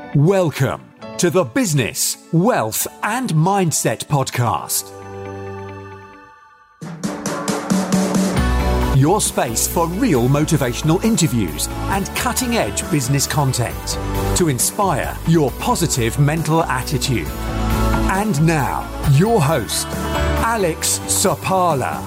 Welcome to the Business, Wealth and Mindset Podcast. Your space for real motivational interviews and cutting-edge business content to inspire your positive mental attitude. And now, your host, Alex Sopala.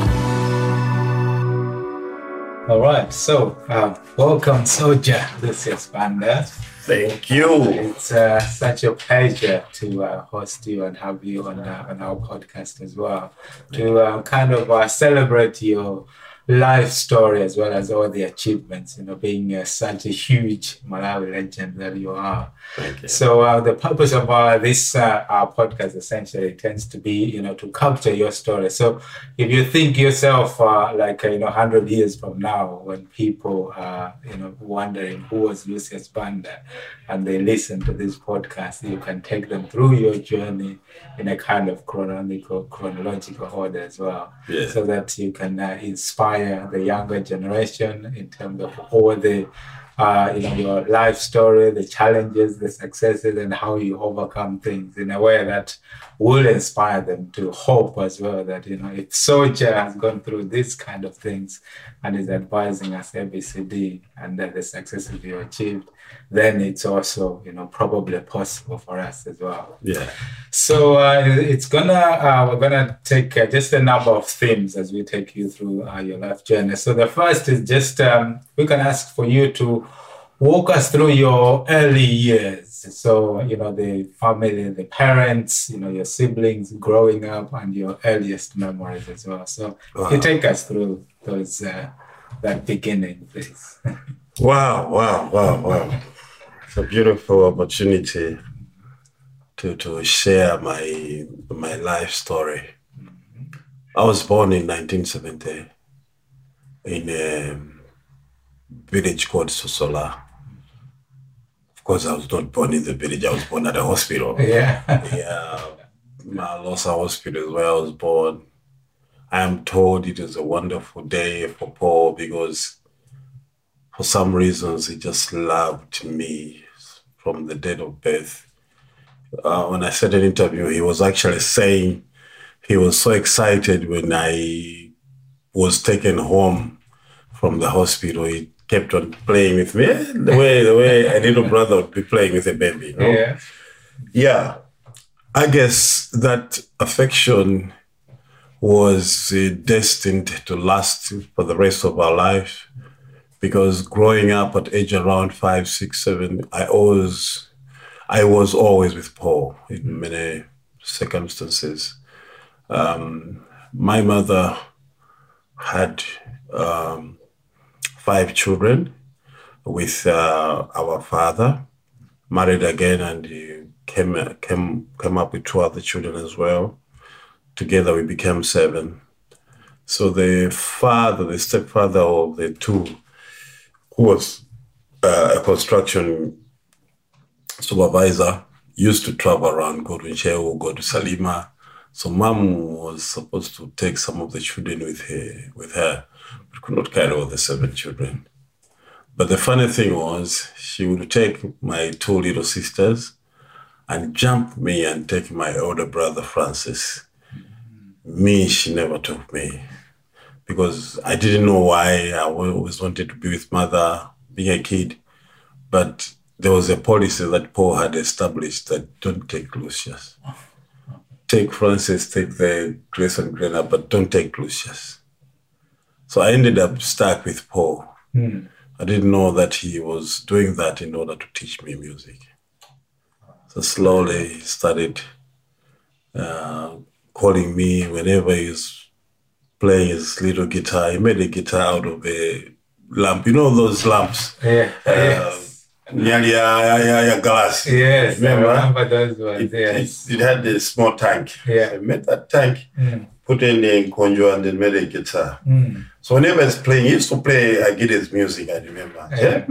All right, so welcome, Soja Lucius Banda. Thank you. It's such a pleasure to host you and have you on our podcast as well, to kind of celebrate your life story as well as all the achievements, being such a huge Malawi legend that you are. Thank you. So the purpose of this our podcast essentially tends to be, to capture your story. So if you think yourself 100 years from now, when people are, wondering who was Lucius Banda, and they listen to this podcast, you can take them through your journey in a kind of chronological order as well, so that you can inspire the younger generation in terms of all the your life story, the challenges, the successes, and how you overcome things in a way that will inspire them to hope as well that, if Soja has gone through this kind of things and is advising us ABCD and the successes you achieved, then it's also, probably possible for us as well. Yeah. So we're gonna take just a number of themes as we take you through your life journey. So the first is just we can ask for you to walk us through your early years. So the family, the parents, your siblings growing up, and your earliest memories as well. So you take us through those that beginning, please. Wow. It's a beautiful opportunity to share my life story. I was born in 1970 in a village called Sosola. Of course, I was not born in the village. I was born at a hospital. Yeah. Malosa Hospital is where I was born. I am told it was a wonderful day for Paul because for some reasons, he just loved me from the date of birth. When I said an interview, he was actually saying he was so excited when I was taken home from the hospital. He kept on playing with me the way a little brother would be playing with a baby. Yeah. I guess that affection was destined to last for the rest of our life. Because growing up at age around 5, 6, 7, I was always with Paul in many circumstances. My mother had 5 children with our father, married again, and he came up with 2 other children as well. Together we became 7. So the stepfather of the 2, who was a construction supervisor, used to travel around, go to Nchewu, go to Salima. So Mom was supposed to take some of the children with her, but could not carry all the 7 children. But the funny thing was, she would take my 2 little sisters and jump me and take my older brother, Francis. Me, she never took me, because I didn't know why. I always wanted to be with mother, being a kid. But there was a policy that Paul had established that don't take Lucius. Take Francis, take the Grace and Grena, but don't take Lucius. So I ended up stuck with Paul. I didn't know that he was doing that in order to teach me music. So slowly he started calling me whenever he's playing his little guitar. He made a guitar out of a lamp. You know those lamps? Yes. Glass. Yes, remember? I remember those ones. It had a small tank. Yeah. So I made that tank, put in the conjo, and then made a guitar. So whenever he's playing, he used to play Agide's music, I remember.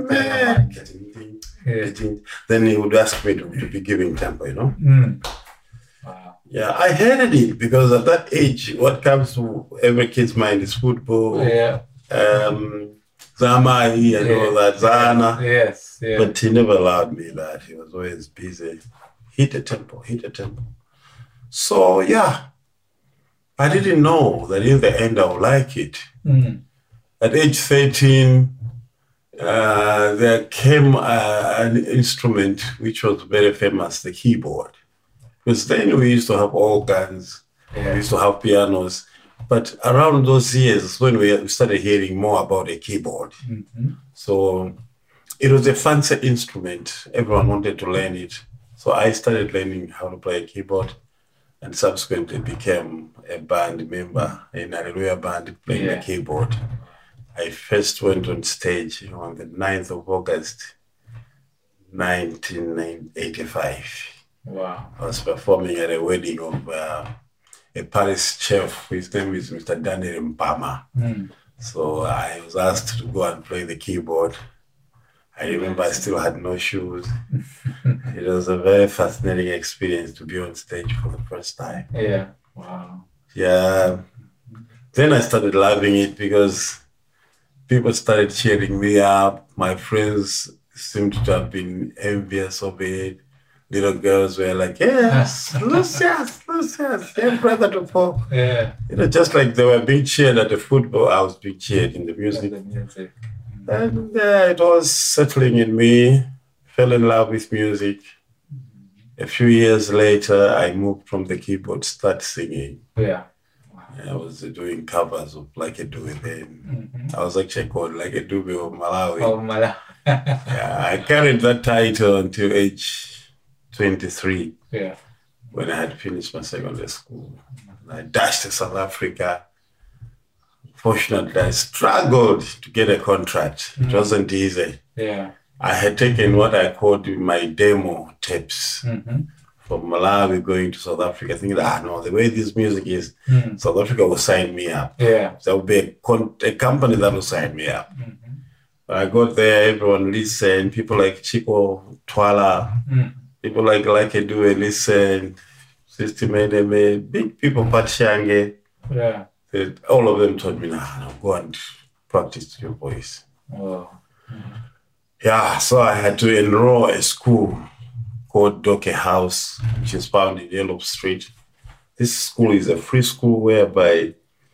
Then he would ask me to be giving tempo, Wow. Yeah, I hated it because at that age, what comes to every kid's mind is football, Zamai and all that, Zana. Yes. Yes. Yeah. But he never allowed me that. He was always busy. Hit a tempo. So, yeah, I didn't know that in the end I would like it. At age 13, there came an instrument which was very famous, the keyboard. Because then we used to have organs, we used to have pianos. But around those years when we started hearing more about a keyboard. So it was a fancy instrument. Everyone wanted to learn it. So I started learning how to play a keyboard and subsequently became a band member in a Hallelujah band playing the keyboard. I first went on stage on the 9th of August, 1985. Wow. I was performing at a wedding of a Paris chef. His name is Mr. Daniel Mpama. So I was asked to go and play the keyboard. I remember I still had no shoes. It was a very fascinating experience to be on stage for the first time. Yeah. Wow. Yeah. Then I started loving it because people started cheering me up. My friends seemed to have been envious of it. Little girls were like, yes, Lucius, your brother to Paul. Yeah. Just like they were being cheered at the football, I was being cheered in the music. And it was settling in me, fell in love with music. A few years later, I moved from the keyboard, started singing. Yeah. I was doing covers of Like a Dube then. I was actually called Like a Dube of Malawi. Oh, Malawi. Yeah, I carried that title until age 23. Yeah. When I had finished my secondary school. I dashed to South Africa. Fortunately, I struggled to get a contract. It wasn't easy. Yeah. I had taken what I called my demo tapes from Malawi going to South Africa, thinking, no, the way this music is, South Africa will sign me up. Yeah. There will be a company that will sign me up. But I got there, everyone listened. People like Chico Twala, people like a Dube listen, System Enemy, big people, Pat Shange. Yeah. All of them told me, no, go and practice your voice. Oh. Yeah, so I had to enroll a school called Doke House, which is found in Yellow Street. This school is a free school whereby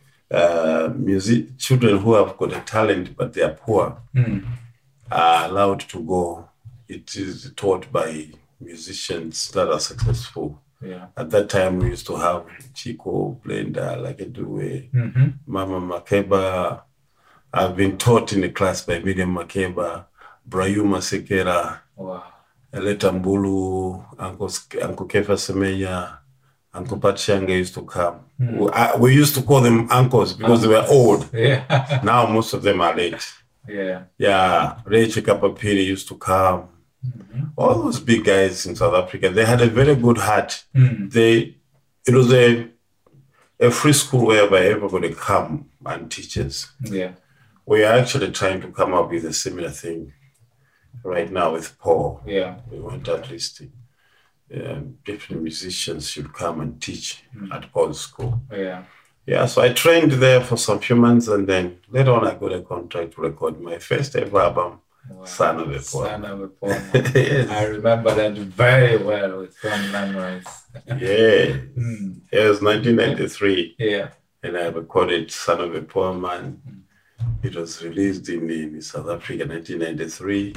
children who have got a talent but they are poor are allowed to go. It is taught by musicians that are successful. Yeah. At that time, we used to have Chico, Blenda, Like a Dube, Mama Makeba. I've been taught in the class by Miriam Makeba, Brayuma Sekera, Eleta Mbulu, Uncle Kefa Semenya, Uncle Pat Shange used to come. We used to call them uncles because they were old. Yeah. Now most of them are late. Yeah. Yeah, Ray Chikapapiri used to come. All those big guys in South Africa, they had a very good heart. It was a free school whereby everybody come and teaches. Yeah. We are actually trying to come up with a similar thing right now with Paul. Yeah. We want at least different musicians should come and teach at Paul's school. Yeah. Yeah, so I trained there for some few months and then later on I got a contract to record my first ever album. Wow. Son of a Poor. Son of a Poor. Yes. I remember that very well with fond memories. Yeah. It was 1993. Yeah. And I recorded Son of a Poor Man. It was released in South Africa in 1993.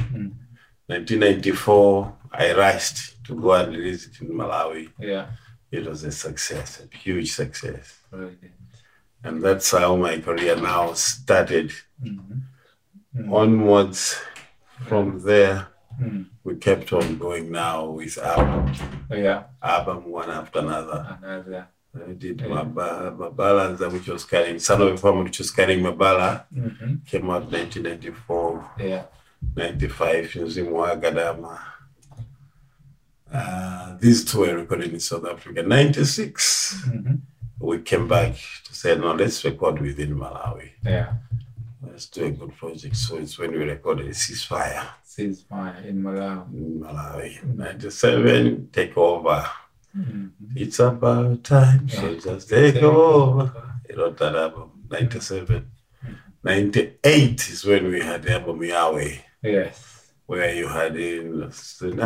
1994, I rushed to go and release it in Malawi. Yeah. It was a success, a huge success. Brilliant. And that's how my career now started. Onwards from there, we kept on going now with albums. Yeah. Album one after another. Another. I did Mabala, which was carrying, Son of a Farmer, which was carrying Mabala, came out 1994. Yeah. 95, Nzimu Agadama. These two were recorded in South Africa. 96, we came back to say, no, let's record within Malawi. Yeah. Let's do a good project. So it's when we recorded Ceasefire. Ceasefire in Malawi. In Malawi. 97, Take Over. It's about time, so just take over. He wrote that album, 97. 98 is when we had the album Yahweh. Yes. where you had in I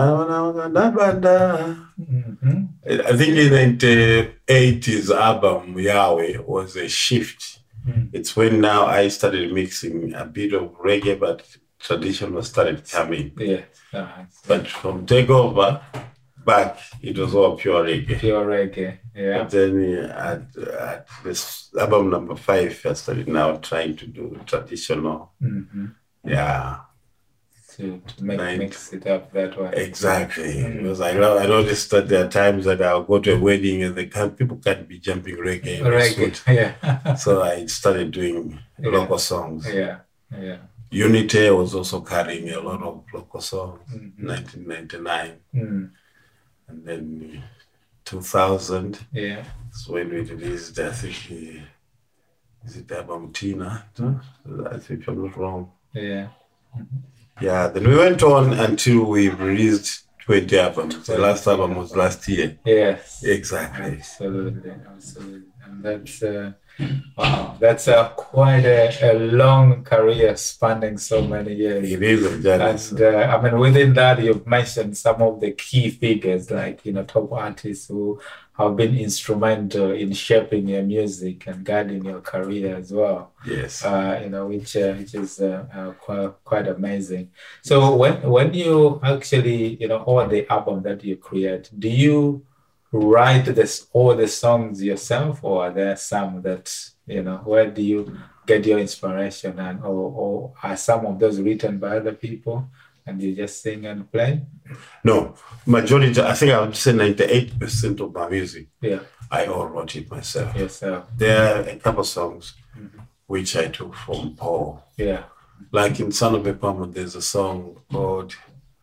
think in the 80s album Yahweh was a shift. It's when now I started mixing a bit of reggae, but traditional started coming. Yeah. But from Takeover back, it was all pure reggae. Pure reggae, yeah. But then at this album number 5, I started now trying to do traditional. Yeah. To mix it up that way. Exactly. Because I noticed that there are times that I'll go to a wedding and people can't be jumping reggae. Yeah. So I started doing local songs. Yeah. Unity was also carrying a lot of local songs. 1999. And then 2000. Yeah. So when we released, I think, is it album Tina? I think I'm not wrong. Yeah. Yeah, then we went on until we released 20 albums. The last album was last year. Yes. Exactly. Absolutely. And that's, wow, that's quite a long career spanning so many years. It is a journey. And I mean, within that, you've mentioned some of the key figures, like, top artists who have been instrumental in shaping your music and guiding your career as well. Yes. Which is quite amazing. So when you actually, all the album that you create, do you write all the songs yourself, or are there some that, where do you get your inspiration, and or are some of those written by other people and you just sing and play? No, majority, I think I would say 98% of my music, I all wrote it myself. Yourself. There are a couple songs which I took from Paul. Yeah. Like in Son of a Palmer, there's a song called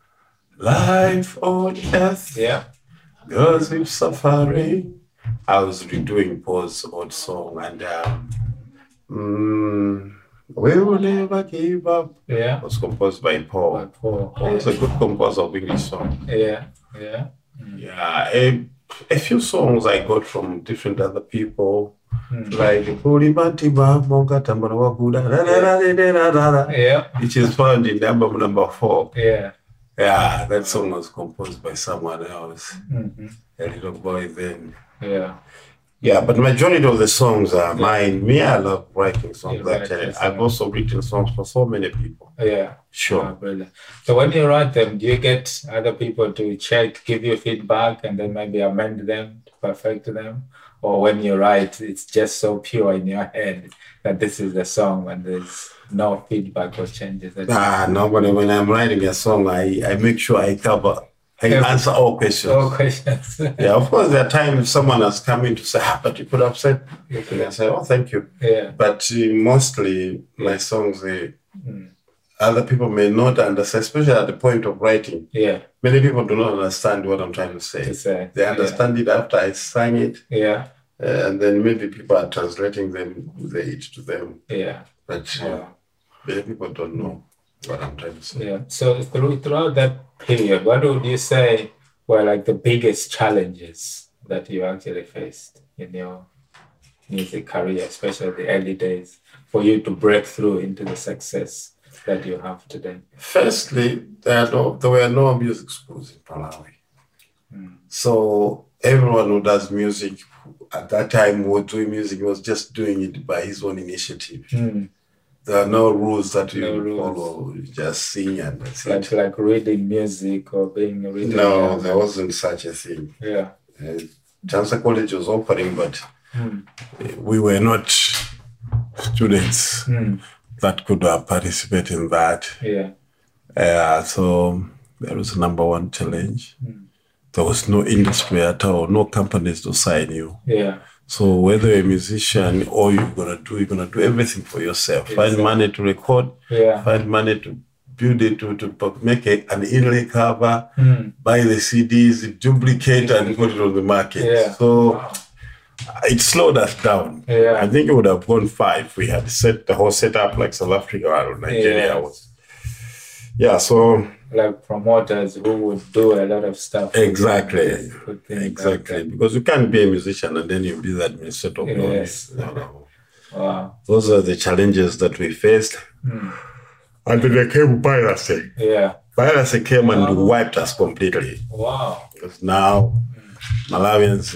Life on Earth. Yeah. Goes with suffering. I was redoing Paul's old song, and We Will Never Give Up. Yeah. Was composed by Paul. Paul was a good composer of English songs. Yeah. Yeah. A few songs I got from different other people. Like which is found in album number 4. Yeah, that song was composed by someone else. A little boy then. Yeah, but majority of the songs are mine. Me, I love writing songs. I've also written songs for so many people. Yeah. Sure. Brilliant. So when you write them, do you get other people to check, give you feedback, and then maybe amend them, perfect them? Or when you write, it's just so pure in your head that this is the song and there's no feedback or changes? No, but when I'm writing a song, I make sure I answer all questions. All questions. Yeah, of course, there are times someone has come in to say, but you could have said, and I say, thank you. Yeah. But mostly my songs, other people may not understand, especially at the point of writing. Yeah. Many people do not understand what I'm trying to say. They understand it after I sang it. Yeah. And then maybe people are translating it to them. Yeah. But many people don't know what I'm trying to say. Yeah. So throughout that period, what would you say were like the biggest challenges that you actually faced in your music career, especially the early days, for you to break through into the success that you have today? Firstly, there were no music schools in Malawi. So everyone who does music at that time who was doing music was just doing it by his own initiative. There are no rules that you follow. You just sing and that's it. Like reading music or being reading. No, there wasn't such a thing. Yeah. Chancellor College was offering, but we were not students that could participate in that. Yeah. So that was the number one challenge. There was no industry at all, no companies to sign you. Yeah. So whether you're a musician or you're gonna do everything for yourself. Find money to record, find money to build it, to make an inlay cover, buy the CDs, duplicate and put it on the market. Yeah. So it slowed us down. Yeah. I think it would have gone far if we had set the whole setup like South Africa or Nigeria was. Yeah, so like promoters who would do a lot of stuff. Exactly. Because you can't be a musician and then you be the administrator of Yes. No. Wow. Those are the challenges that we faced. And then they came by us. Yeah. Virus came and wiped us completely. Wow. Because now Malawians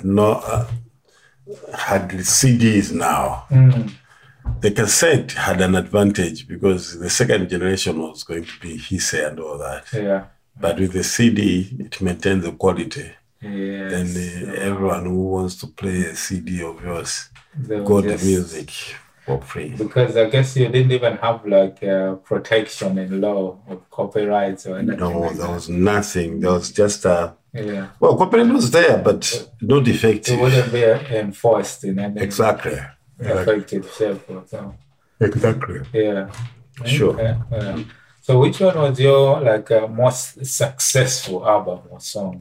had CDs now. The cassette had an advantage because the second generation was going to be Hisse and all that. Yeah. But with the CD, it maintained the quality. Yes. Then everyone who wants to play a CD of yours got the music for free. Because I guess you didn't even have like protection in law of copyrights or anything. No, there was nothing. There was just well, copyright was there, but not effective. It wouldn't be enforced in any effective shape or so. Exactly. Yeah. Sure. Okay. So which one was your most successful album or song?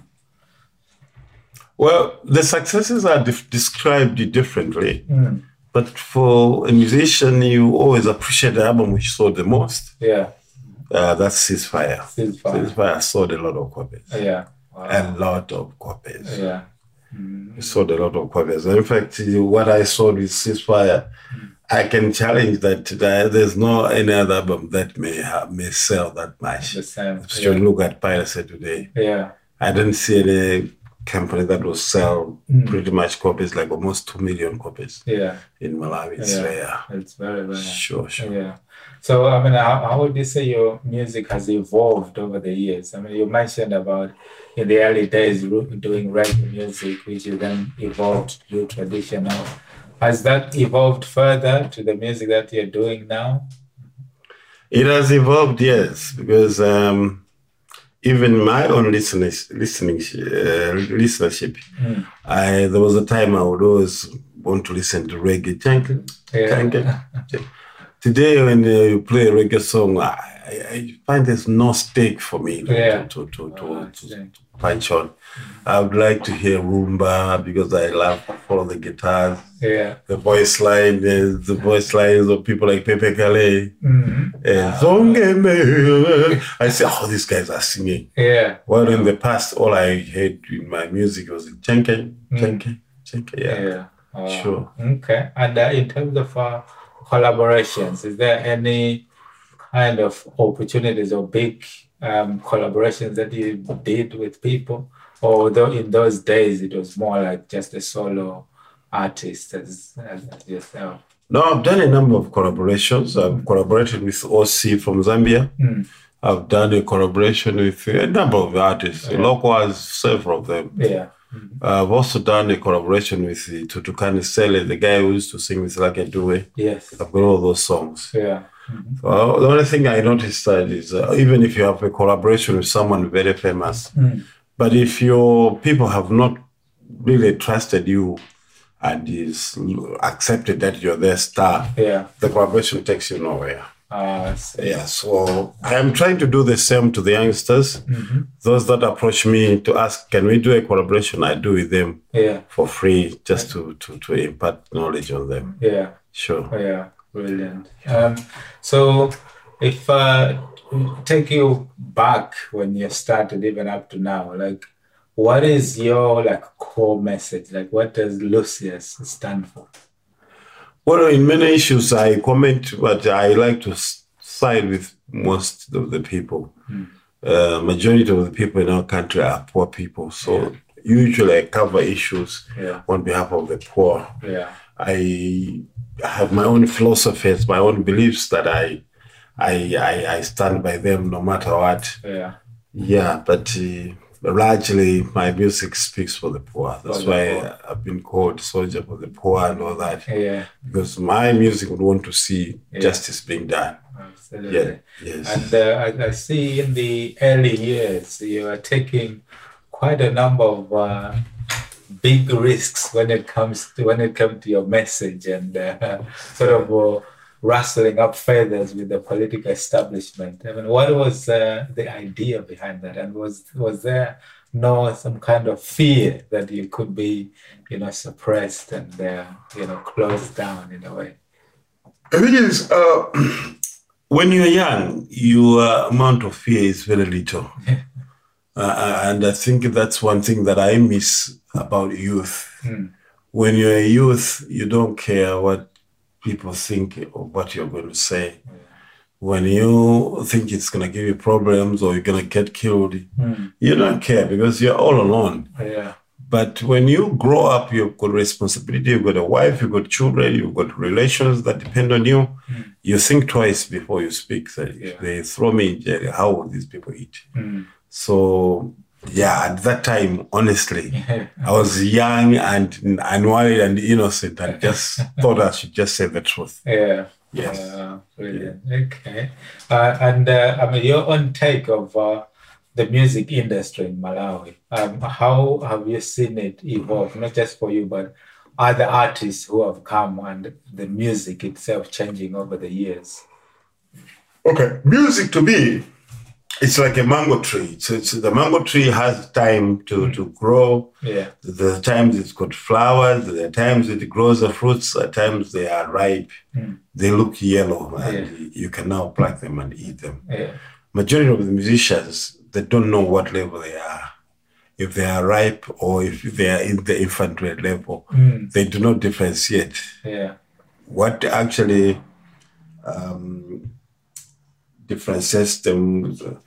Well, the successes are described differently. But for a musician, you always appreciate the album which sold the most. Yeah. That's Ceasefire. Ceasefire sold a lot of copies. Yeah. Wow. A lot of copies. Yeah. It sold a lot of copies. In fact, what I saw with Ceasefire, I can challenge that there's no any other album that may sell that much. The same. If you look at piracy today, I don't see any company that will sell pretty much copies, like almost 2 million copies. In Malawi. It's rare. It's very rare. Sure. Yeah. So, I mean, how would you say your music has evolved over the years? I mean, you mentioned about in the early days doing reggae music, which you then evolved to do traditional. Has that evolved further to the music that you're doing now? It has evolved, yes, because even my own listenership, there was a time I would always want to listen to reggae. Today, when you play a reggae song, I find there's no stake for me to punch on. I would like to hear rumba because I love to follow the guitars. The voice lines of people like Pepe Kalle. I say, these guys are singing. Well, in the past, all I heard in my music was chenke. Sure. Okay. And in terms of collaborations, is there any kind of opportunities or big collaborations that you did with people? Or though in those days it was more like just a solo artist as yourself? No, I've done a number of collaborations. I've collaborated with OC from Zambia. I've done a collaboration with a number of artists. Local has several of them. I've also done a collaboration with Tutukani Sele, the guy who used to sing with Lucky Dube. I've got all those songs. The only thing I noticed is even if you have a collaboration with someone very famous, but if your people have not really trusted you and is accepted that you're their star, the collaboration takes you nowhere. So I'm trying to do the same to the youngsters. Those that approach me to ask, can we do a collaboration? I do with them for free, just to impart knowledge on them. Sure. Brilliant. So if take you back when you started, even up to now, like what is your core message? Like what does Lucius stand for? Well, in many issues I comment, but I like to side with most of the people. Majority of the people in our country are poor people. So usually I cover issues on behalf of the poor. I have my own philosophies, my own beliefs that I stand by them no matter what. But largely my music speaks for the poor. That's why I've been called soldier for the poor and all that. Because my music would want to see justice being done. Absolutely. And I see in the early years you are taking quite a number of big risks when it comes to your message and sort of rustling up feathers with the political establishment. I mean, what was the idea behind that? And was there some kind of fear that you could be, suppressed and, closed down in a way? I think it's, when you're young, your amount of fear is very little. And I think that's one thing that I miss about youth. When you're a youth, you don't care what people think or what you're going to say. when you think it's going to give you problems or you're going to get killed, you don't care because you're all alone. Yeah. But when you grow up, you've got responsibility, you've got a wife, you've got children, you've got relations that depend on you. You think twice before you speak. So if they throw me in jail, how will these people eat? So, yeah, at that time, honestly, I was young and unworried and innocent and just thought I should just say the truth. Yeah. Yes. Brilliant. Okay. And I mean, your own take of the music industry in Malawi. How have you seen it evolve, not just for you, but other artists who have come and the music itself changing over the years? Okay, music to me, it's like a mango tree. So the mango tree has time to grow. Yeah. There are times it's got flowers. There are times it grows the fruits. At times they are ripe. They look yellow, and you can now pluck them and eat them. Yeah. Majority of the musicians, they don't know what level they are. If they are ripe or if they are in the infantry level, they do not differentiate. Yeah. What actually differentiates them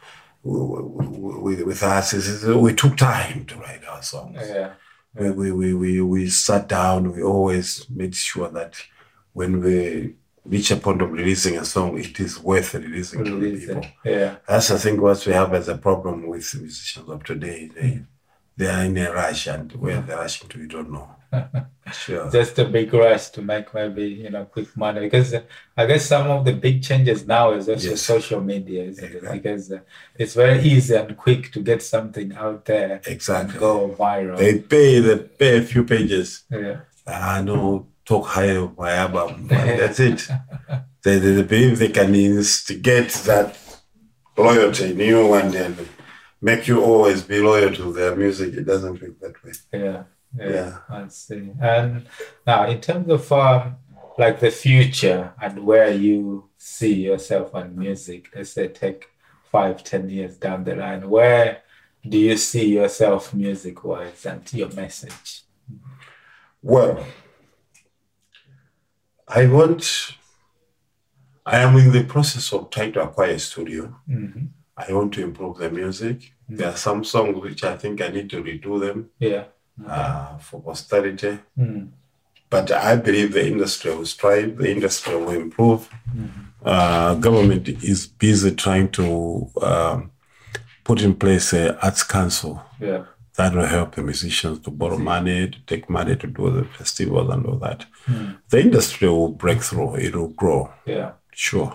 with us is we took time to write our songs. Yeah. We sat down. We always made sure that when we reach a point of releasing a song, it is worth releasing to the people. Yeah. That's, I think, what we have as a problem with musicians of today. They are in a rush, and where they're rushing to, we don't know. Sure. Just a big rush to make maybe, quick money. Because I guess some of the big changes now is also social media, isn't it? Because it's very easy and quick to get something out there. Exactly. And go viral. They pay a few pages. Yeah. I know, talk high of my album. That's it. They believe they can instigate that loyalty in you and then make you always be loyal to their music. It doesn't work that way. Yeah, I see. And now, in terms of like the future and where you see yourself on music, let's say take 5-10 years down the line, where do you see yourself music-wise and your message? Well, I am in the process of trying to acquire a studio. I want to improve the music. There are some songs which I think I need to redo them. Yeah. For posterity. But I believe the industry will strive, the industry will improve. Government is busy trying to put in place an arts council that will help the musicians to borrow money, to take money to do the festivals and all that. The industry will break through, it will grow. Yeah. Sure.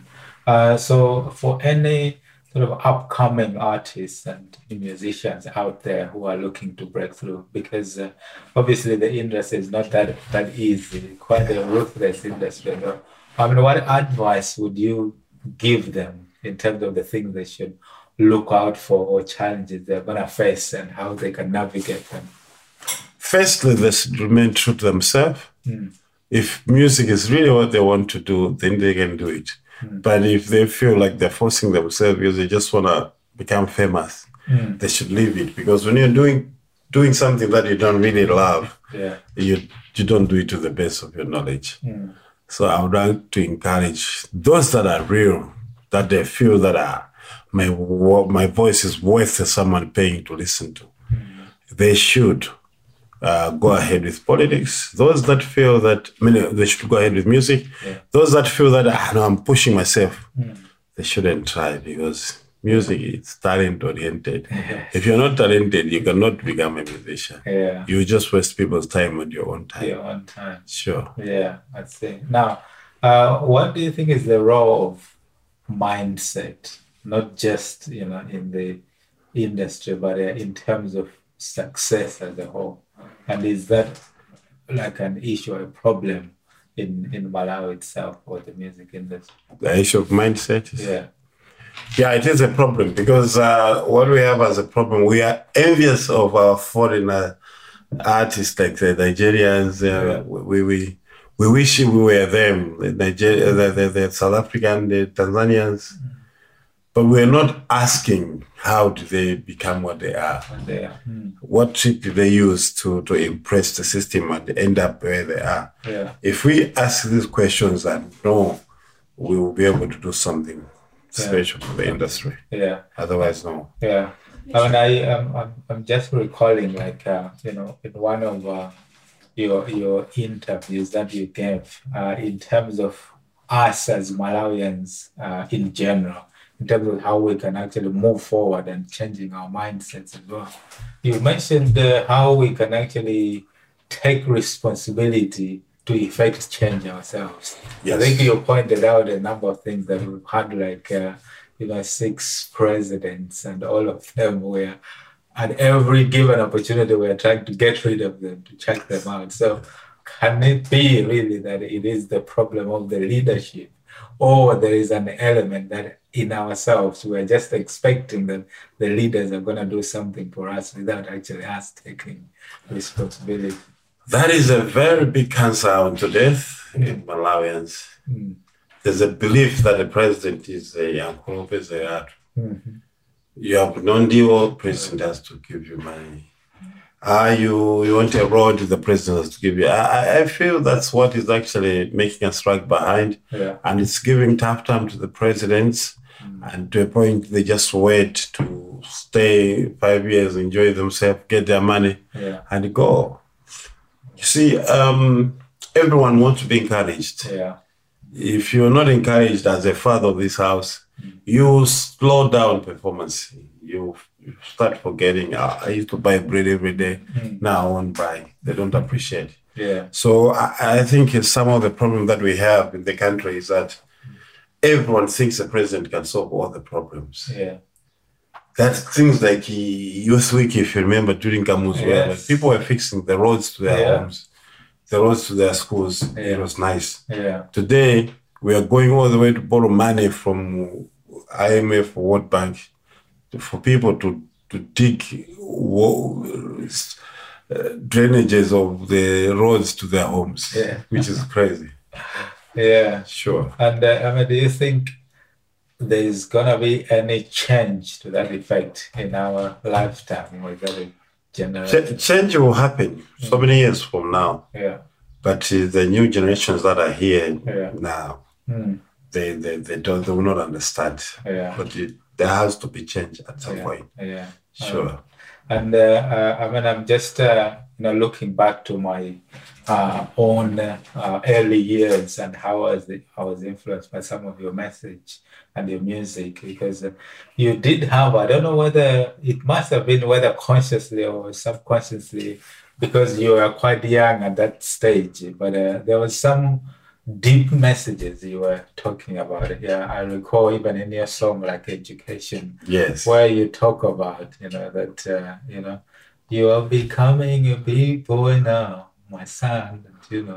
So for any sort of upcoming artists and musicians out there who are looking to break through, because obviously the industry is not that easy, quite a ruthless industry. I mean, what advice would you give them in terms of the things they should look out for or challenges they're going to face and how they can navigate them? Firstly, they should remain true to themselves. If music is really what they want to do, then they can do it. But if they feel like they're forcing themselves because they just want to become famous, they should leave it. Because when you're doing something that you don't really love, you don't do it to the best of your knowledge. So I would like to encourage those that are real, that they feel that my voice is worth someone paying to listen to. They should go ahead with politics. Those that feel that, they should go ahead with music. Those that feel that I'm pushing myself, they shouldn't try, because music is talent-oriented. If you're not talented, you cannot become a musician. You just waste people's time on your own time. Your own time. Sure. Yeah, I see. Now, what do you think is the role of mindset, not just in the industry, but in terms of success as a whole? And is that like an issue or a problem in Malawi itself or the music industry? The issue of mindset is... Yeah, it is a problem, because what we have as a problem, we are envious of our foreign artists like the Nigerians. We wish we were them, the South African, the Tanzanians. But we're not asking how do they become what they are. What trick do they use to impress the system and end up where they are? If we ask these questions and know we will be able to do something special for the industry. Yeah. Otherwise, no. Yeah. I mean, I'm just recalling, like, in one of your interviews that you gave, in terms of us as Malawians in general, in terms of how we can actually move forward and changing our mindsets as well. You mentioned how we can actually take responsibility to effect change ourselves. Yes. I think you pointed out a number of things that we've had, like, 6 presidents, and all of them were, at every given opportunity, we're trying to get rid of them, to check them out. So can it be really that it is the problem of the leadership, or there is an element that in ourselves we're just expecting that the leaders are going to do something for us without actually us taking responsibility? That is a very big cancer unto death in Malawians. There's a belief that the president is a uncle. You have non-deal, president has to give you money. You want a road, the president has to give you. I feel that's what is actually making us strike behind. Yeah. And it's giving tough time to the presidents. And to a point, they just wait to stay 5 years, enjoy themselves, get their money, and go. You see, everyone wants to be encouraged. Yeah. If you're not encouraged as a father of this house, you slow down performance. You start forgetting, I used to buy bread every day. Now I won't buy. They don't appreciate. Yeah. So I think some of the problem that we have in the country is that everyone thinks the president can solve all the problems. Yeah. That's things like Youth Week, if you remember, during Kamuzu, like people were fixing the roads to their homes, the roads to their schools. It was nice. Yeah. Today, we are going all the way to borrow money from IMF or World Bank for people to dig drainages of the roads to their homes, which is crazy. Yeah. Sure. And do you think there's going to be any change to that effect in our lifetime? Or is that a general change will happen so many years from now. Yeah. But the new generations that are here now, they will not understand. Yeah. But there has to be change at some point. Yeah. Sure. And I'm just looking back to my own early years and how I was influenced by some of your message and your music, because you did have, I don't know whether it must have been whether consciously or subconsciously, because you were quite young at that stage, but there was some deep messages you were talking about. Yeah, I recall even in your song, like Education, where you talk about, that, you are becoming a big boy now, my son,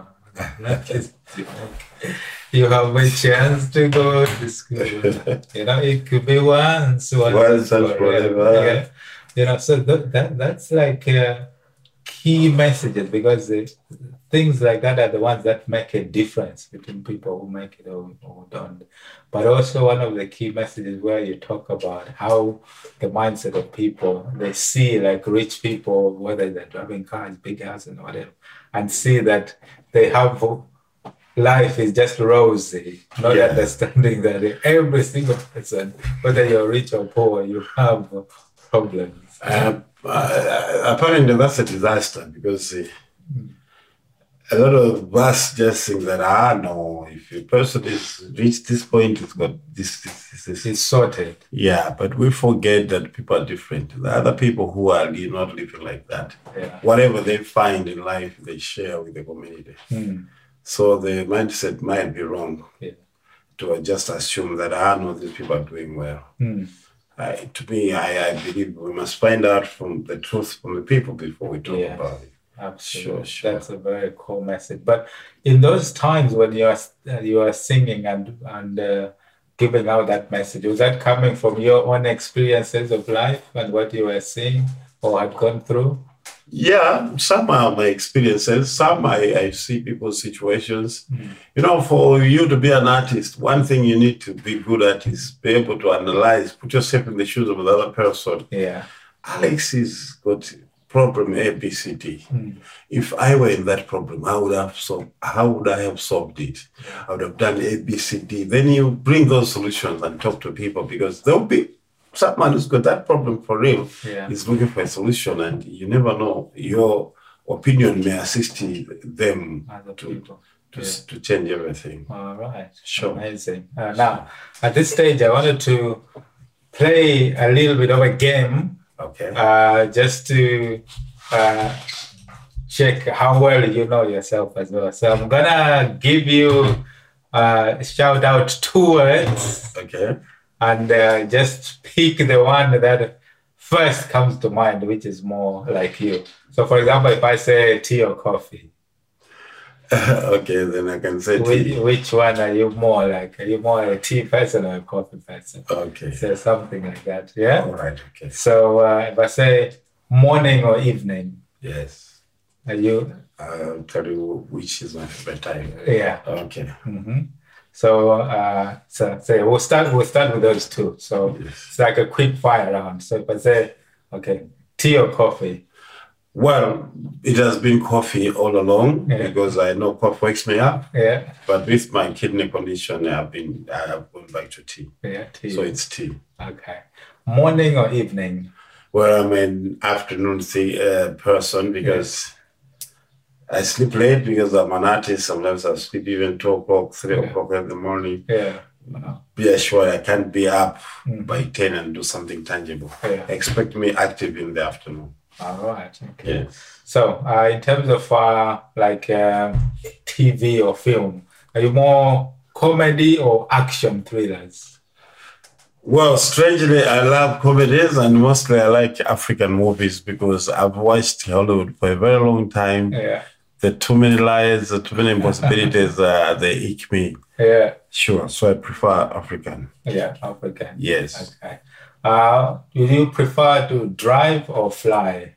you have a chance to go to school. It could be once and forever. So that's like key messages, because things like that are the ones that make a difference between people who make it or who don't. But also one of the key messages where you talk about how the mindset of people, they see like rich people, whether they're driving cars, big houses, or whatever, and see that they have life is just rosy, not understanding that every single person, whether you're rich or poor, you have problems. Apparently that's a disaster, because a lot of us just think that, no, if a person is reached this point, it's got this. It's sorted. Yeah, but we forget that people are different. The other people who are not living like that, whatever they find in life, they share with the community. So the mindset might be wrong to just assume that, no, these people are doing well. To me, I believe we must find out from the truth from the people before we talk about it. Absolutely. Sure. That's a very cool message. But in those times when you are singing and giving out that message, was that coming from your own experiences of life and what you were seeing or had gone through? Yeah, some are my experiences. Some I see people's situations. For you to be an artist, one thing you need to be good at is be able to analyze, put yourself in the shoes of the other person. Yeah. Alex has got problem A, B, C, D. If I were in that problem, how would I have solved it? I would have done A, B, C, D. Then you bring those solutions and talk to people, because there'll be someone who's got that problem for real. Is looking for a solution, and you never know. Your opinion may assist them to change everything. All right. Sure. Amazing. Now, at this stage, I wanted to play a little bit of a game. Okay. Just to check how well you know yourself as well. So I'm gonna give you shout out 2 words. Okay. And just pick the one that first comes to mind, which is more like you. So, for example, if I say tea or coffee, okay, then I can say tea. Which one are you more like? Are you more a tea person or a coffee person? Okay. So something like that, yeah? All right, okay. So if I say morning or evening, yes. are you? I'll tell you which is my favorite time. Yeah. Okay. Mm-hmm. So, so we'll start with those 2. So It's like a quick fire round. So if I say, okay, tea or coffee? Well, it has been coffee all along, because I know coffee wakes me up. Yeah. But with my kidney condition, I have gone back to tea. Yeah, tea. So it's tea. Okay. Morning or evening? Well, I'm an afternoon person, because I sleep late, because I'm an artist. Sometimes I sleep even 2 o'clock, 3 o'clock in the morning. Yeah. Wow. Be sure I can't be up by 10 and do something tangible. Expect me active in the afternoon. All right. Okay. Yes. So, in terms of TV or film, are you more comedy or action thrillers? Well, strangely, I love comedies, and mostly I like African movies, because I've watched Hollywood for a very long time. Yeah. The too many lies, the too many impossibilities, they ick me. Yeah. Sure. So I prefer African. Yeah, African. Yes. Okay. Do you prefer to drive or fly?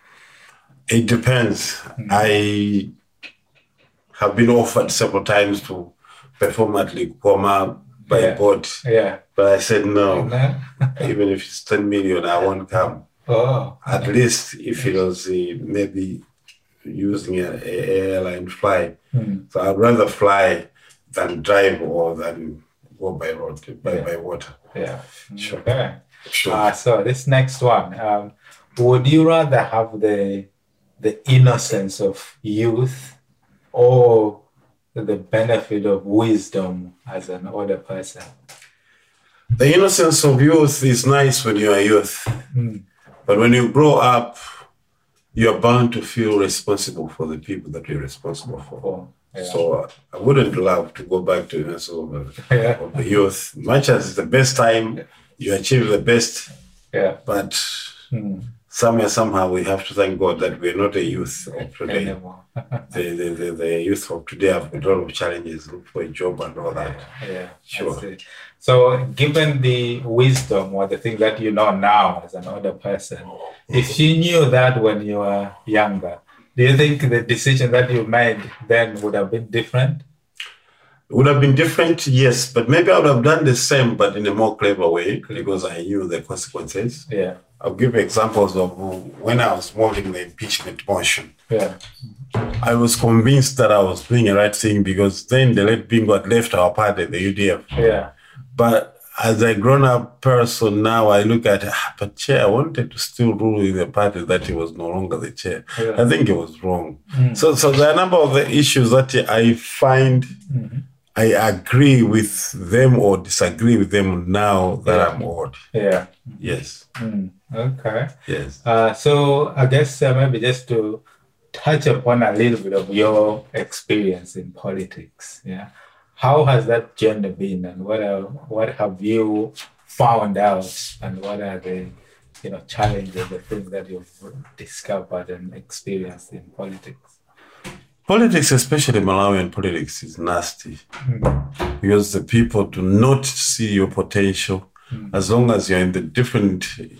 It depends. I have been offered several times to perform at Likoma by boat. Yeah. But I said no. Even if it's 10 million, I won't come. Oh. At least if it was maybe using an airline flight. So I'd rather fly than drive or than go by road, by water. Yeah. Sure. Okay. Sure. So this next one, would you rather have the innocence of youth or the benefit of wisdom as an older person? The innocence of youth is nice when you're a youth. But when you grow up, you're bound to feel responsible for the people that you're responsible for. So I wouldn't love to go back to innocence of the youth. Much as it's the best time, you achieve the best. But somehow we have to thank God that we're not a youth of today. The youth of today have a lot of challenges, look for a job and all that. Sure. So given the wisdom or the thing that you know now as an older person, if you knew that when you were younger, do you think the decision that you made then would have been different? It would have been different, yes, but maybe I would have done the same, but in a more clever way, because I knew the consequences. I'll give examples of when I was moving the impeachment motion. I was convinced that I was doing the right thing, because then the late Bingo had left our party, the UDF. But as a grown-up person now, I look at, but chair, I wanted to still rule in the party that he was no longer the chair. I think it was wrong. So there are a number of the issues that I find I agree with them or disagree with them now that I'm old. Yes. Okay. Yes. So I guess maybe just to touch upon a little bit of your experience in politics. How has that journey been, and what have you found out, and what are the challenges, the things that you've discovered and experienced in politics? Politics, especially Malawian politics, is nasty because the people do not see your potential. As long as you're in the different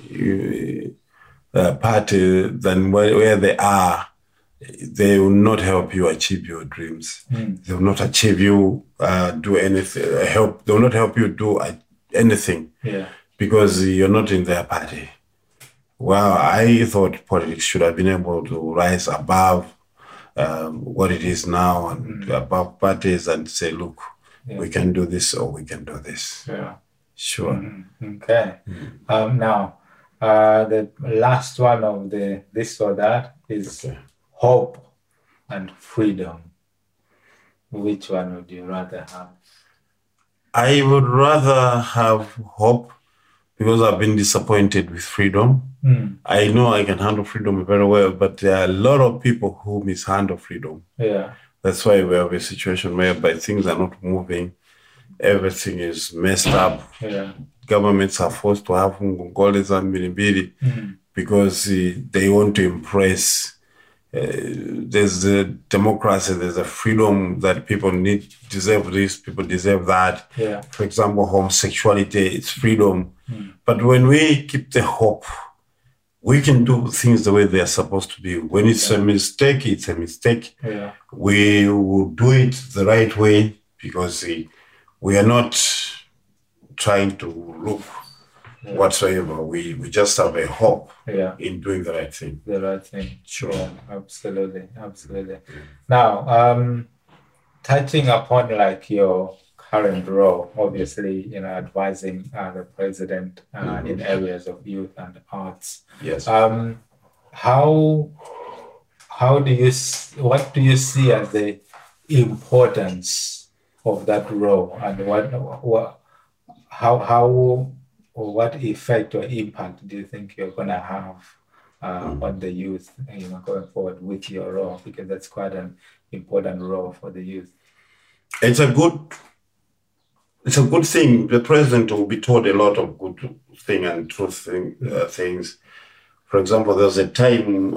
party than where they are, they will not help you achieve your dreams. They will not achieve you do anything. They will not help you do anything because you're not in their party. Well, I thought politics should have been able to rise above what it is now and above parties and say, look, we can do this or we can do this. Yeah. Sure. Okay. Now, the last one of the this or that is hope and freedom. Which one would you rather have? I would rather have hope because I've been disappointed with freedom. I know I can handle freedom very well, but there are a lot of people who mishandle freedom. Yeah. That's why we have a situation whereby things are not moving. Everything is messed up. Yeah. Governments are forced to have Ngongole and Mbilimbili because they want to impress. There's a democracy, there's a freedom that people deserve this, people deserve that. Yeah. For example, homosexuality, it's freedom. But when we keep the hope, we can do things the way they are supposed to be. When it's a mistake, it's a mistake. Yeah. We will do it the right way because we are not trying to look whatsoever. We just have a hope in doing the right thing. The right thing. Sure. Yeah, absolutely. Now, touching upon like your current role, obviously, advising the president in areas of youth and arts. Yes. What do you see as the importance of that role, and what effect or impact do you think you're going to have on the youth, going forward with your role? Because that's quite an important role for the youth. It's a good thing. The president will be told a lot of good things and truth things. For example, there was a time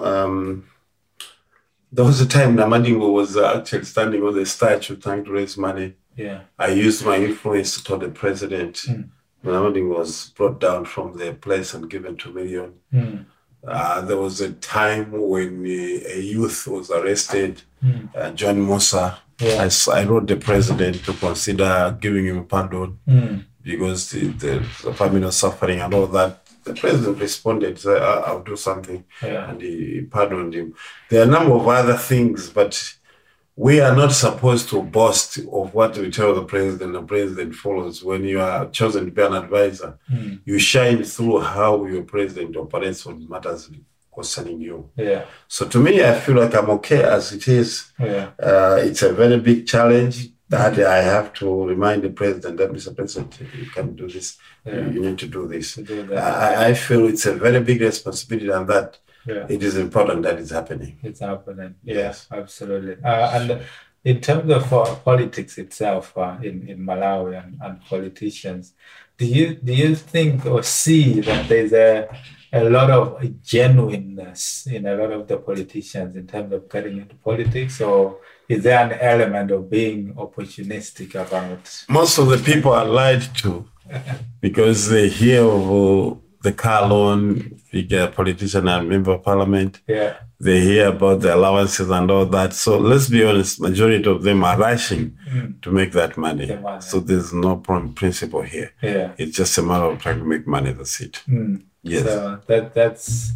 Namadingo was actually standing on the statue trying to raise money. Yeah. I used my influence to tell the president. Namadingo was brought down from their place and given 2 million. There was a time when a youth was arrested, John Musa. Yeah. I wrote the president to consider giving him a pardon because the family was suffering and all that. The president responded, said, I'll do something, and he pardoned him. There are a number of other things, but we are not supposed to boast of what we tell the president follows. When you are chosen to be an advisor, you shine through how your president operates on matters concerning you. Yeah. So to me, I feel like I'm okay as it is. Yeah. It's a very big challenge that I have to remind the president that, Mr. President, you can do this. You need to do this. I feel it's a very big responsibility, and that it is important that it's happening. It's happening. Yes. Yeah, absolutely. And in terms of politics itself in Malawi and politicians, do you think or see that there's a lot of genuineness in a lot of the politicians in terms of getting into politics, or is there an element of being opportunistic about? Most of the people are lied to because they hear of the car loan, big politician and member of parliament. Yeah. They hear about the allowances and all that. So let's be honest, majority of them are rushing to make that money. So there's no principle here. Yeah. It's just a matter of trying to make money, that's it. Yes. So that's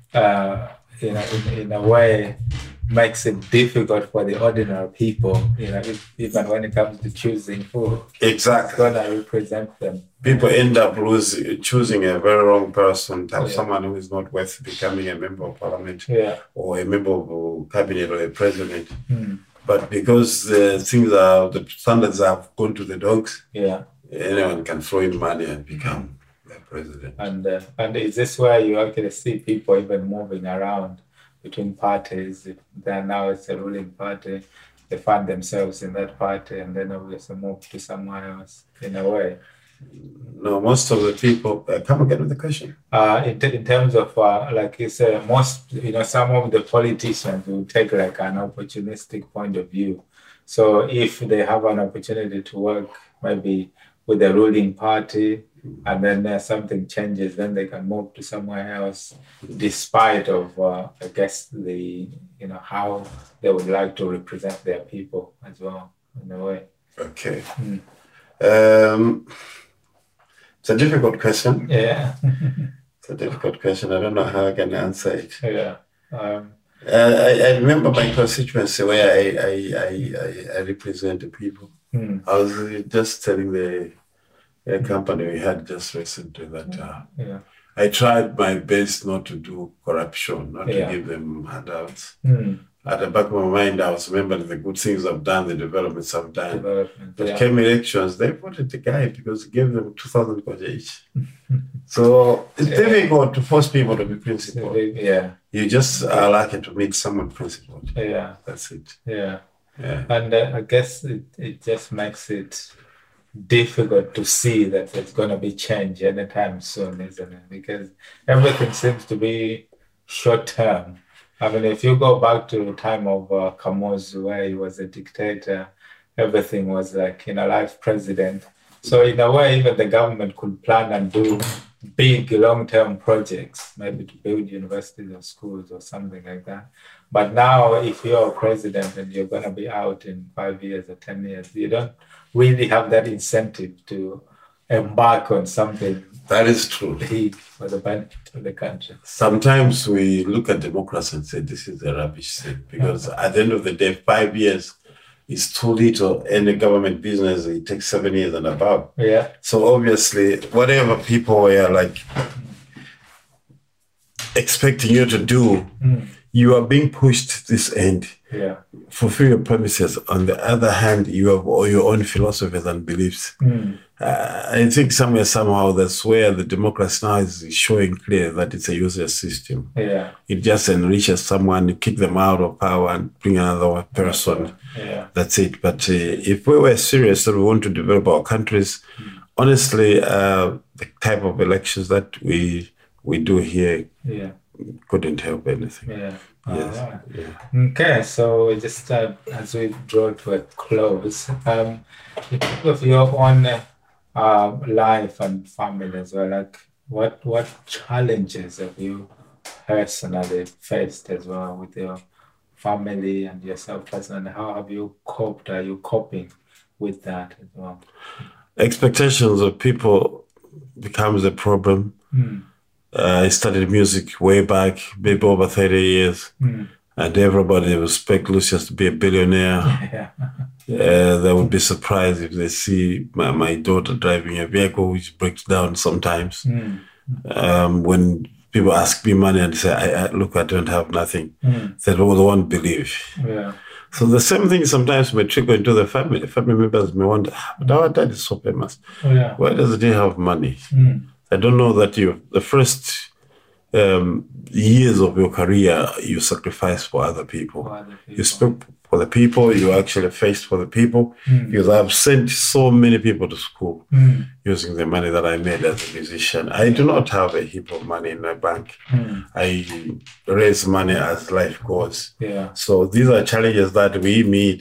in a way makes it difficult for the ordinary people, even when it comes to choosing who exactly going to represent them. People end up choosing a very wrong person, someone who is not worth becoming a member of parliament or a member of cabinet or a president. But because the standards have gone to the dogs, anyone can throw in money and become the president. And is this where you actually see people even moving around between parties? If now it's a ruling party, they find themselves in that party and then obviously move to somewhere else in a way. No, most of the people come again with the question. In terms of like you say, some of the politicians will take like an opportunistic point of view. So if they have an opportunity to work maybe with the ruling party, and then something changes, then they can move to somewhere else, despite of I guess how they would like to represent their people as well in a way. Okay. It's a difficult question. Yeah. It's a difficult question. I don't know how I can answer it. Yeah. I remember my constituency where I represent the people. I was just telling the company we had just recently that I tried my best not to do corruption, not to give them handouts. At the back of my mind, I was remembering the good things I've done, the developments I've done. But came elections, they voted the guy because he gave them 2,000 kwacha each. So it's difficult to force people to be principled. You just are lucky to meet someone principled. That's it. And I guess it just makes it difficult to see that there's going to be change anytime soon, isn't it? Because everything seems to be short term. I mean, if you go back to the time of Kamuzu, where he was a dictator, everything was like, life president. So in a way, even the government could plan and do big long-term projects, maybe to build universities or schools or something like that. But now, if you're a president and you're going to be out in 5 years or 10 years, you don't really have that incentive to embark on something that is true big for the benefit of the country. Sometimes we look at democracy and say this is a rubbish thing because at the end of the day, 5 years is too little. Any government business, it takes 7 years and above. So obviously, whatever people were like expecting you to do, you are being pushed this end. Fulfill your promises. On the other hand, you have all your own philosophies and beliefs. I think somehow that's where the democracy now is showing clear that it's a useless system. It just enriches someone, you kick them out of power and bring another person. That's it. But if we were serious that we want to develop our countries, honestly, the type of elections that we do here couldn't help anything. Okay, so just as we draw to a close, in terms of your own life and family as well, like what challenges have you personally faced as well with your family and yourself personally? How have you coped? Are you coping with that as well? Expectations of people becomes a problem. I studied music way back, maybe over 30 years, and everybody expects Lucius to be a billionaire. They would be surprised if they see my daughter driving a vehicle which breaks down sometimes. When people ask me money and say, look, I don't have nothing, they won't believe. So the same thing sometimes may trigger into the family. Family members may wonder, but our dad is so famous. Why doesn't he have money? I don't know that the first years of your career, you sacrifice for other people. You speak for the people, you actually face for the people. Because I've sent so many people to school using the money that I made as a musician. I do not have a heap of money in my bank. I raise money as life goes. So these are challenges that we meet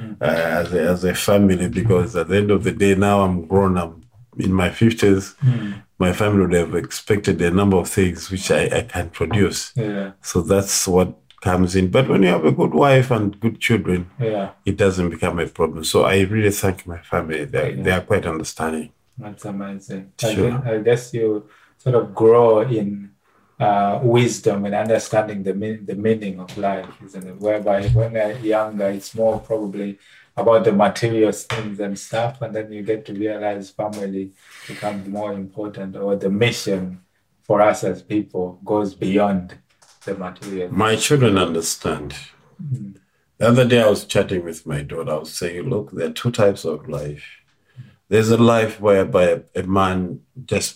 as a family, because at the end of the day, now I'm grown, I'm in my 50s. My family would have expected a number of things which I can't produce. So that's what comes in. But when you have a good wife and good children, it doesn't become a problem. So I really thank my family. They are quite understanding. That's amazing. Sure. I guess you sort of grow in wisdom and understanding the meaning of life, isn't it? Whereby when you're younger, it's more probably about the material things and stuff, and then you get to realize family becomes more important, or the mission for us as people goes beyond the material. My children understand. The other day I was chatting with my daughter. I was saying, look, there are two types of life. There's a life whereby a man just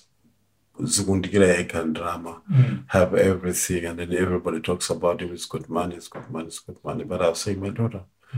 and drama, have everything, and then everybody talks about him. It's good money, it's good money, it's good money. But I was saying, my daughter,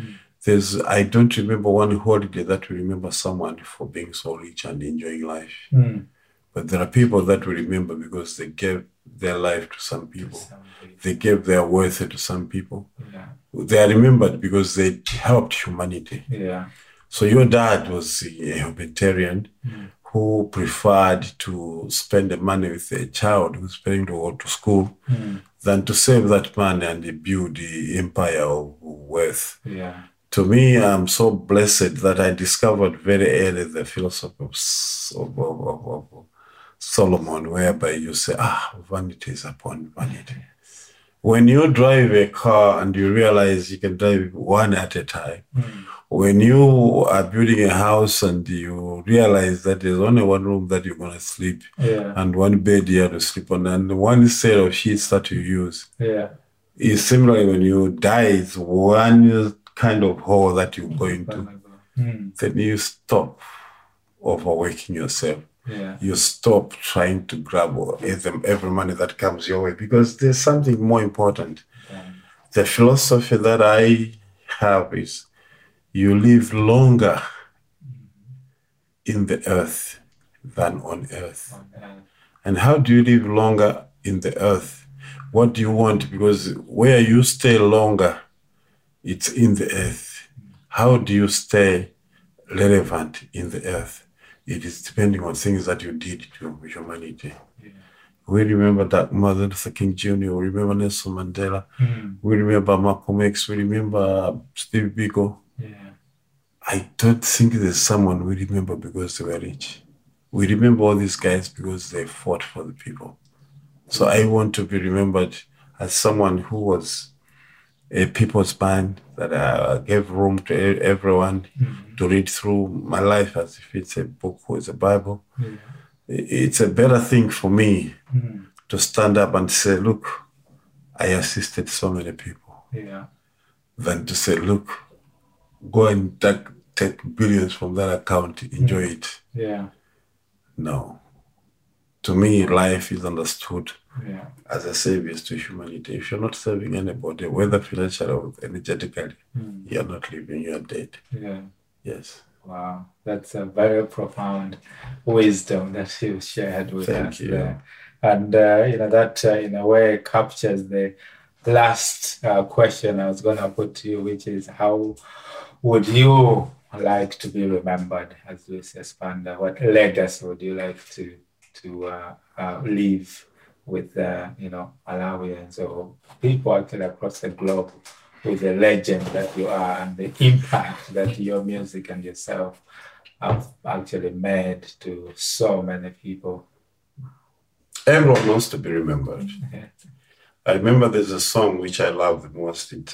I don't remember one holiday that we remember someone for being so rich and enjoying life. But there are people that we remember because they gave their life to some people. They gave their worth to some people. They are remembered because they helped humanity. So your dad was a humanitarian who preferred to spend the money with a child who's planning to go to school than to save that money and build the empire of wealth. To me, I'm so blessed that I discovered very early the philosophy of Solomon, whereby you say, vanity is upon vanity. When you drive a car and you realize you can drive one at a time, when you are building a house and you realize that there's only one room that you're going to sleep and one bed you have to sleep on and one set of sheets that you use. It's similarly when you die, it's one kind of hole that you go into. Then you stop overworking yourself. You stop trying to grab every money that comes your way because there's something more important. The philosophy that I have is you live longer in the earth than on earth. And how do you live longer in the earth? What do you want? Because where you stay longer, it's in the earth. How do you stay relevant in the earth? It is depending on things that you did to humanity. We remember that Martin Luther King Jr., we remember Nelson Mandela, we remember Malcolm X, we remember Steve Biko. I don't think there's someone we remember because they were rich. We remember all these guys because they fought for the people. So I want to be remembered as someone who was a people's man that gave room to everyone to read through my life as if it's a book or it's a Bible. It's a better thing for me to stand up and say, look, I assisted so many people than to say, look, go and take billions from that account, enjoy it. No. To me, life is understood as a savior to humanity. If you're not serving anybody, whether financially or energetically, you're not living, you're dead. Yes. Wow. That's a very profound wisdom that you shared with us. Thank you. There. And, that in a way captures the last question I was going to put to you, which is how would you like to be remembered as Lucius Spanda? What legacy would you like to leave with Malawians or people actually across the globe with the legend that you are and the impact that your music and yourself have actually made to so many people? Everyone wants to be remembered. I remember there's a song which I love the most. It's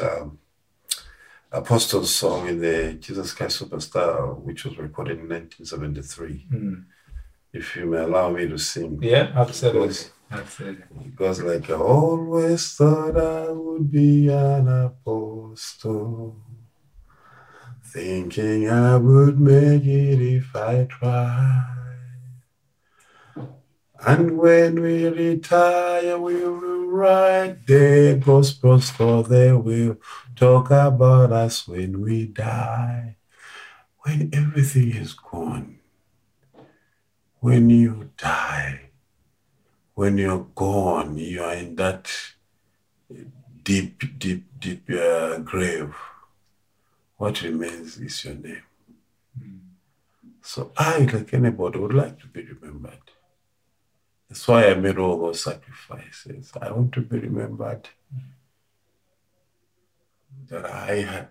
Apostle's song in the Jesus Christ Superstar, which was recorded in 1973. If you may allow me to sing. Yeah, absolutely. It goes like, I always thought I would be an apostle, thinking I would make it if I tried. And when we retire, we will write the gospel story. They will talk about us when we die. When everything is gone, when you die, when you're gone, you are in that deep grave. What remains is your name. So I, like anybody, would like to be remembered. That's why I made all those sacrifices. I want to be remembered that I had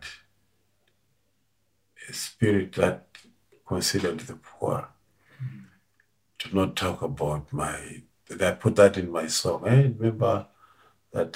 a spirit that considered the poor. To not talk about that I put that in my song. I remember that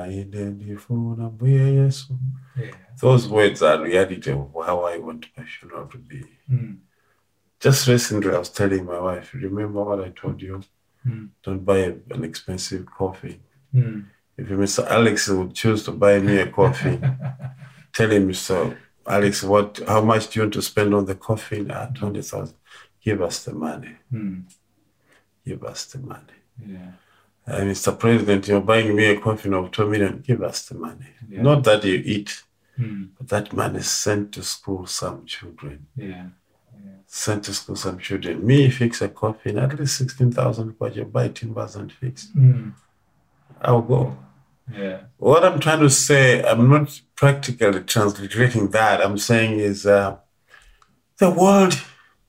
those words are reality of how I want my funeral to be. Just recently I was telling my wife, remember what I told you? Don't buy an expensive coffee. If Mr. Alex would choose to buy me a coffee, tell him, Mr. Alex, how much do you want to spend on the coffee? 20,000. Give us the money. Give us the money. Mr. President, you're buying me a coffin of 2 million. Give us the money. Not that you eat, but that money is sent to school some children. Sent to school some children. Me fix a coffin, at least 16,000 but you buy timbers and fix. I'll go. What I'm trying to say, I'm not practically translating that. I'm saying is the world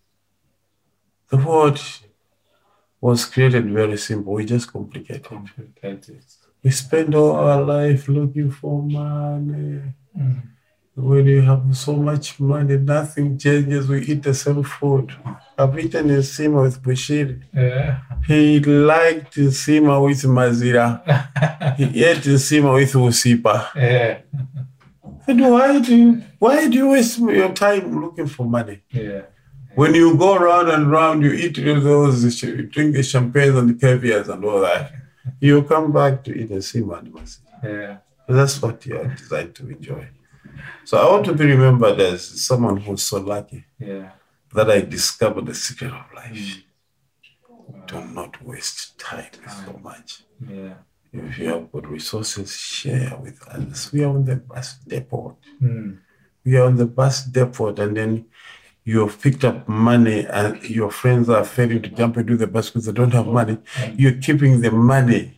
was created very simple. We just complicate it. We spend all our life looking for money. when you have so much money, nothing changes. We eat the same food. I've eaten a sima with Bushiri. Yeah. He liked the sima with Mazira. He ate the sima with Usipa. Yeah. And why do you waste your time looking for money? Yeah. When you go round and round, you eat those, you drink the champagne and the caviars and all that. You come back to eat a sima and Mazira. Yeah. That's what you are designed to enjoy. So I want to be remembered as someone who's so lucky that I discovered the secret of life. Do not waste time so much. Yeah. If you have good resources, share with others. We are on the bus depot. We are on the bus depot, and then you have picked up money and your friends are failing to jump into the bus because they don't have money. You're keeping the money.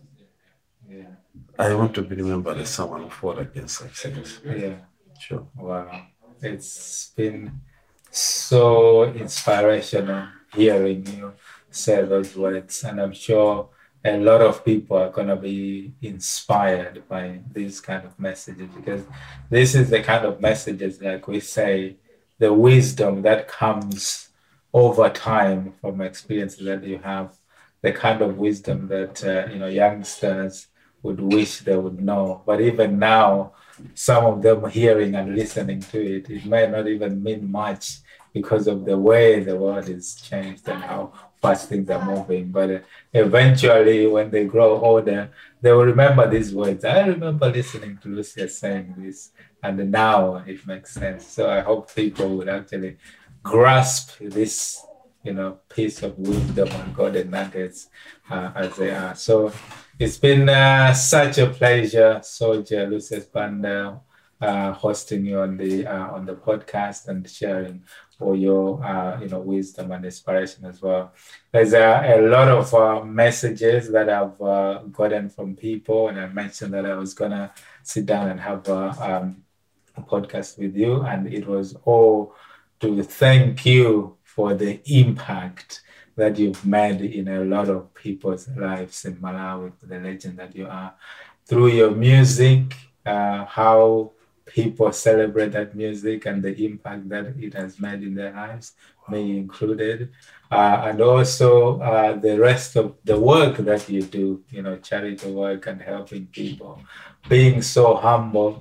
I want to be remembered as someone who fought against success. Yeah. Sure. Wow. It's been so inspirational hearing you say those words. And I'm sure a lot of people are going to be inspired by these kind of messages, because this is the kind of messages, like we say, the wisdom that comes over time from experiences that you have, the kind of wisdom that, youngsters would wish they would know. But even now, some of them hearing and listening to it, it may not even mean much because of the way the world is changed and how fast things are moving. But eventually, when they grow older, they will remember these words. I remember listening to Lucia saying this, and now it makes sense. So I hope people will actually grasp this, piece of wisdom and golden nuggets as they are. So it's been such a pleasure, Soldier Lucius Banda, hosting you on the podcast and sharing all your wisdom and inspiration as well. There's a lot of messages that I've gotten from people, and I mentioned that I was gonna sit down and have a podcast with you, and it was all to thank you for the impact that you've made in a lot of people's lives in Malawi, the legend that you are, through your music, how people celebrate that music and the impact that it has made in their lives, me included, and also the rest of the work that you do, charity work and helping people. Being so humble,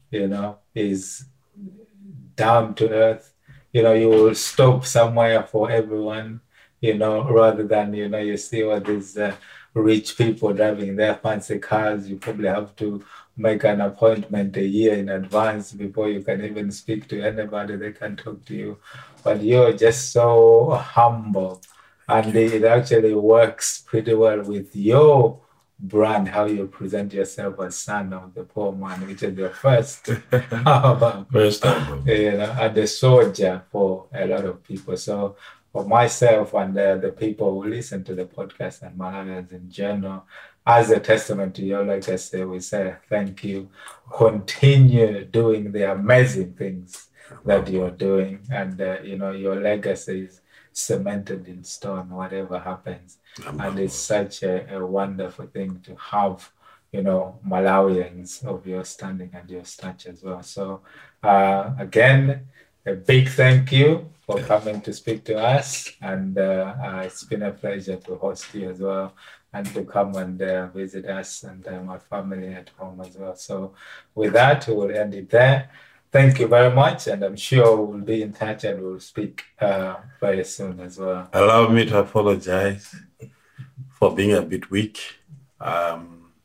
is down to earth. You will stop somewhere for everyone, rather than, you see all these rich people driving their fancy cars. You probably have to make an appointment a year in advance before you can even speak to anybody. They can talk to you. But you're just so humble. And it actually works pretty well with your brand, how you present yourself as son of the poor man, which is your first album. First album. And a soldier for a lot of people. So for myself and the people who listen to the podcast and Malawians in general, as a testament to your legacy, we say thank you. Continue doing the amazing things that you're doing, and your legacy is cemented in stone, whatever happens. And it's such a wonderful thing to have, Malawians of your standing and your stature as well. So again, a big thank you for coming to speak to us, and it's been a pleasure to host you as well, and to come and visit us and my family at home as well. So with that, we'll end it there. Thank you very much, and I'm sure we'll be in touch and we'll speak very soon as well. Allow me to apologize for being a bit weak. I've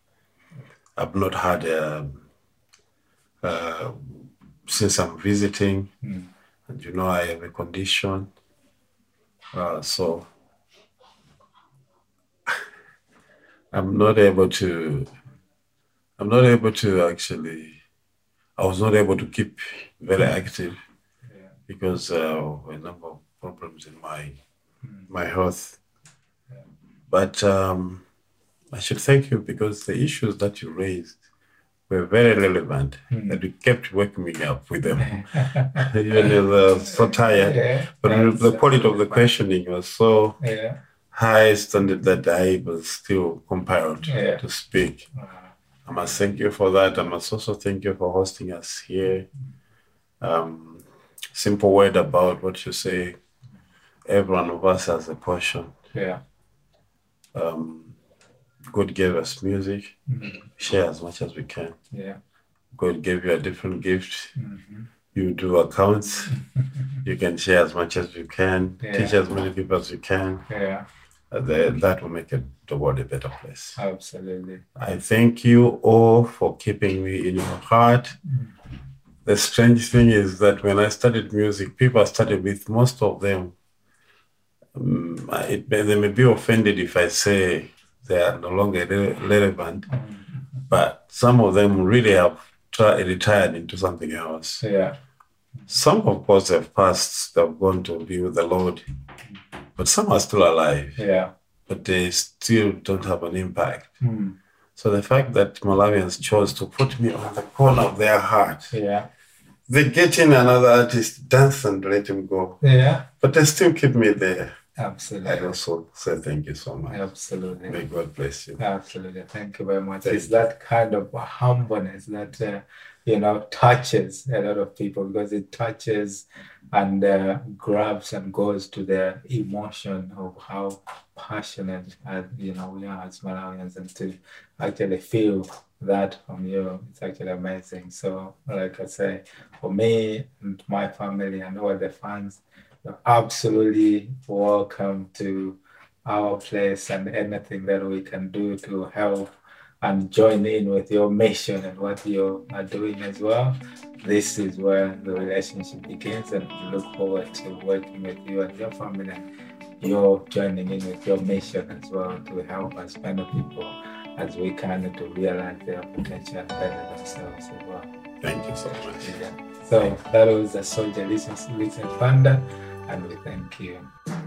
not had since I'm visiting, and I have a condition, so I'm not able to actually. I was not able to keep very active because of a number of problems in my health. But I should thank you, because the issues that you raised were very relevant, and you kept waking me up with them. Even if I was so tired, but the quality of the questioning was so high standard that I was still compelled to speak. I must thank you for that. I must also thank you for hosting us here. Simple word about what you say. Every one of us has a portion. Yeah. God gave us music. Share as much as we can. Yeah. God gave you a different gift. You do accounts. You can share as much as you can. Yeah. Teach as many people as you can. Yeah. That will make the world a better place. Absolutely. I thank you all for keeping me in your heart. The strange thing is that when I started music, people I started with, most of them, they may be offended if I say they are no longer relevant, but some of them really have retired into something else. Yeah. Some, of course, have passed, they've gone to be with the Lord, but some are still alive. Yeah. But they still don't have an impact. So the fact that Malawians chose to put me on the corner of their heart, Yeah. they get in another artist, dance and let him go. Yeah. But they still keep me there. Absolutely. I also say thank you so much. Absolutely. May God bless you. Absolutely. Thank you very much. It's that kind of humbleness that, touches a lot of people, because it touches and grabs and goes to the emotion of how passionate, we are as Malawians, and to actually feel that from you, it's actually amazing. So, like I say, for me and my family and all the fans, you're absolutely welcome to our place, and anything that we can do to help and join in with your mission and what you are doing as well. This is where the relationship begins, and we look forward to working with you and your family, and you're joining in with your mission as well to help as many people as we can to realize their potential and better themselves as well. Thank you so much. Yeah. So that was a Soldier Listen Thunder, and we thank you.